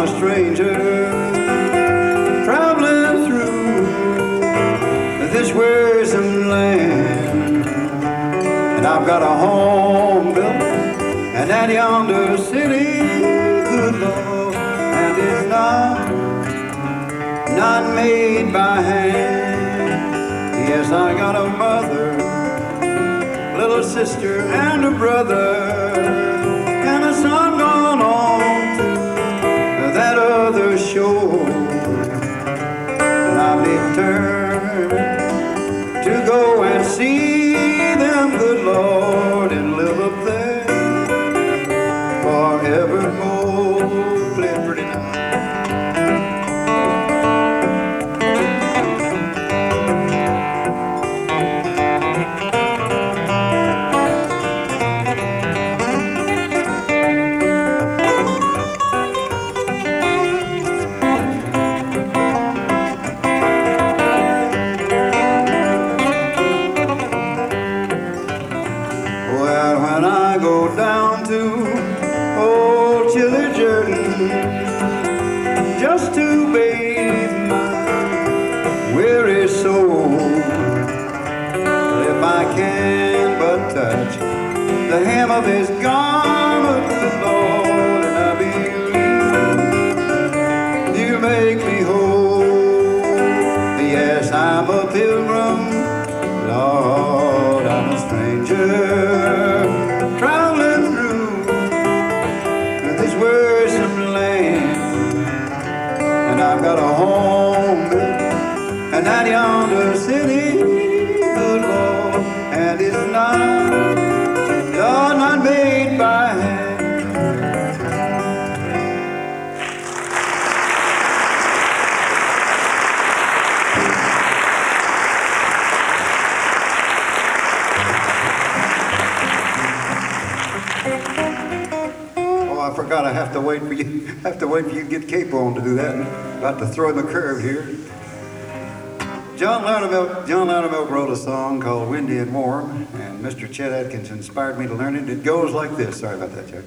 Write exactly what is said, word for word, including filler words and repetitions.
a stranger traveling through this wearisome land, and I've got a home built and that yonder city, good Lord, and it's not not made by hand. Yes, I got a mother, little sister, and a brother, and a son gone on to that other shore. And I'm determined to go and see them, good Lord, and live up there forevermore. Play it pretty nice. Well, when I go down to old Chilly Jordan just to bathe my weary soul, if I can but touch the hem of his garment, good Lord, and I believe you make me whole. Yes, I'm a pilgrim, Lord, I'm a stranger traveling through this wearisome land, and I've got a home and that yonder city, good Lord, and it's not, Lord, not made by hand. Oh, I forgot I have to wait for you. I have to wait for you to get Capo on to do that. About to throw him a curve here. John Loudermilk, John Loudermilk wrote a song called Windy and Warm, and Mister Chet Atkins inspired me to learn it. It goes like this. Sorry about that, Chuck.